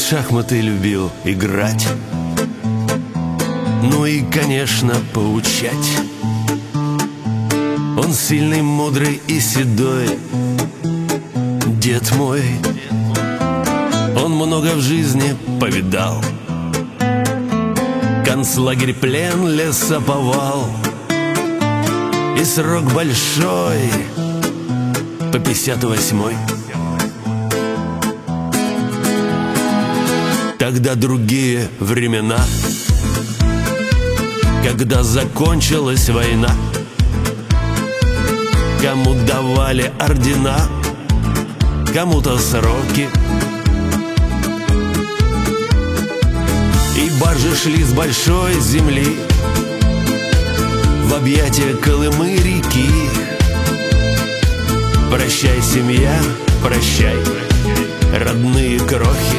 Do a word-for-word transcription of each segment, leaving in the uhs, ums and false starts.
в шахматы любил играть, ну и, конечно, поучать. Он сильный, мудрый и седой, дед мой. Он много в жизни повидал: концлагерь, плен, лесоповал и срок большой по пятьдесят восьмой. Тогда другие времена, когда закончилась война, кому давали ордена, кому-то сроки, и баржи шли с большой земли в объятия Колымы реки. Прощай, семья, прощай, родные крохи.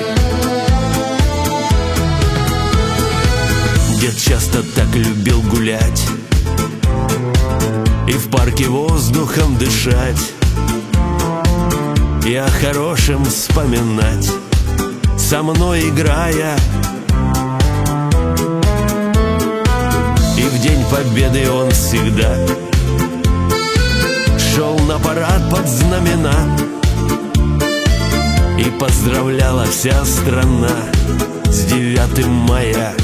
Дед часто так любил гулять и в парке воздухом дышать, и о хорошем вспоминать, со мной играя. И в день победы он всегда шел на парад под знамена, и поздравляла вся страна с девятым мая.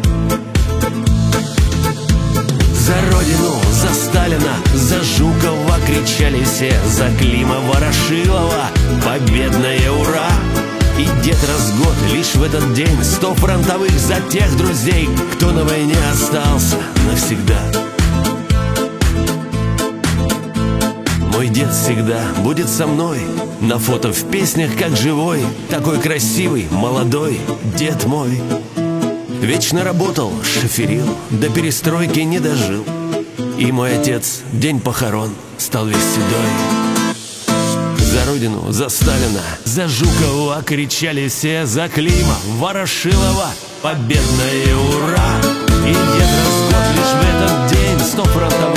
За Родину, за Сталина, за Жукова кричали все, за Клима, Ворошилова победное ура! И дед раз в год, лишь в этот день, сто фронтовых за тех друзей, кто на войне остался навсегда. Мой дед всегда будет со мной, на фото, в песнях, как живой, такой красивый, молодой дед мой. Вечно работал, шоферил, до перестройки не дожил, и мой отец в день похорон стал весь седой. За Родину, за Сталина, за Жукова кричали все, за Клима, Ворошилова победное ура! И дед раз в год, лишь в этот день, сто фронтовых